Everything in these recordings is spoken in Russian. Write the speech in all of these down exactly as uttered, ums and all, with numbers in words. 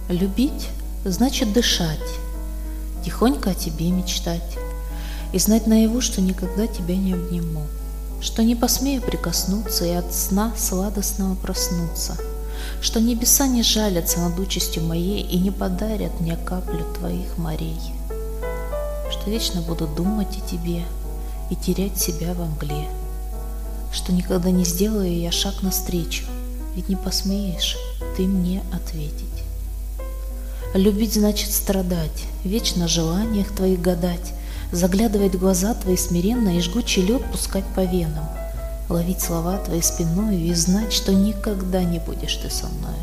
Любить значит дышать, тихонько о тебе мечтать и знать наяву, что никогда тебя не обниму, что не посмею прикоснуться и от сна сладостного проснуться, что небеса не жалятся над участью моей и не подарят мне каплю твоих морей, что вечно буду думать о тебе и терять себя во мгле, что никогда не сделаю я шаг навстречу, ведь не посмеешь ты мне ответить. Любить значит страдать, вечно в желаниях твоих гадать, заглядывать в глаза твои смиренно и жгучий лед пускать по венам, ловить слова твои спиною и знать, что никогда не будешь ты со мною.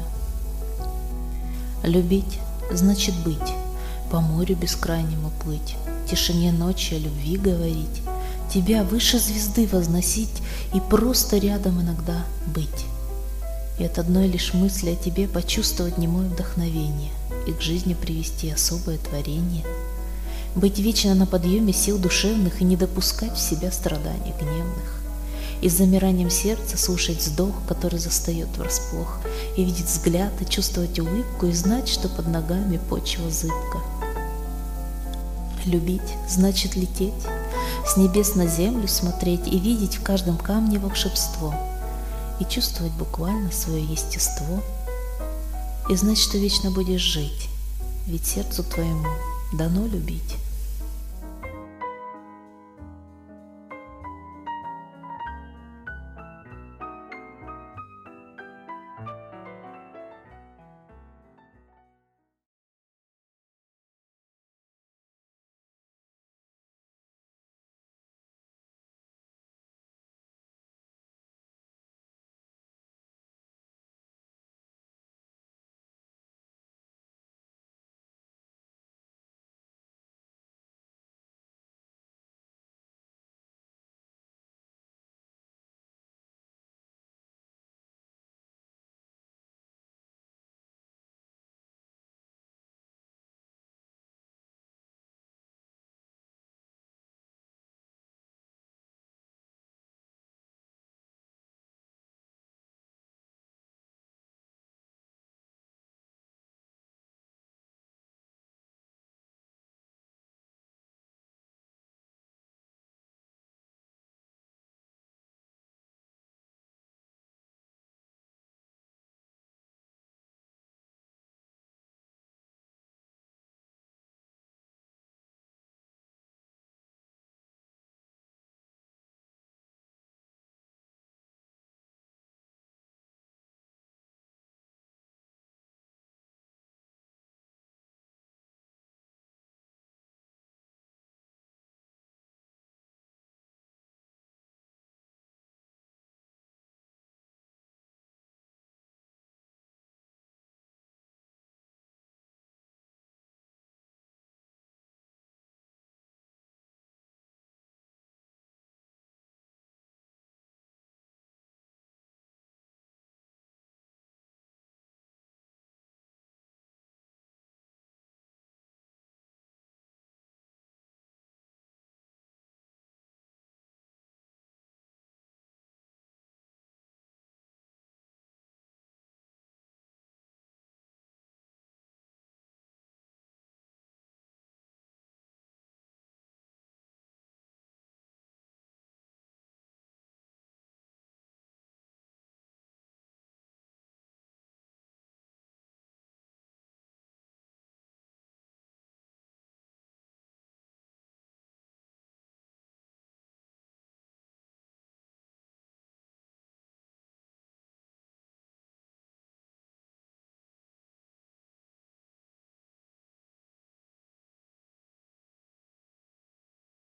Любить значит быть, по морю бескрайнему плыть, в тишине ночи о любви говорить, тебя выше звезды возносить и просто рядом иногда быть. И от одной лишь мысли о тебе почувствовать немое вдохновение и к жизни привести особое творение, быть вечно на подъеме сил душевных и не допускать в себя страданий гневных, и с замиранием сердца слушать вздох, который застает врасплох, и видеть взгляд, и чувствовать улыбку, и знать, что под ногами почва зыбка. Любить значит лететь, с небес на землю смотреть и видеть в каждом камне волшебство, и чувствовать буквально свое естество, и знать, что вечно будешь жить, ведь сердцу твоему дано любить.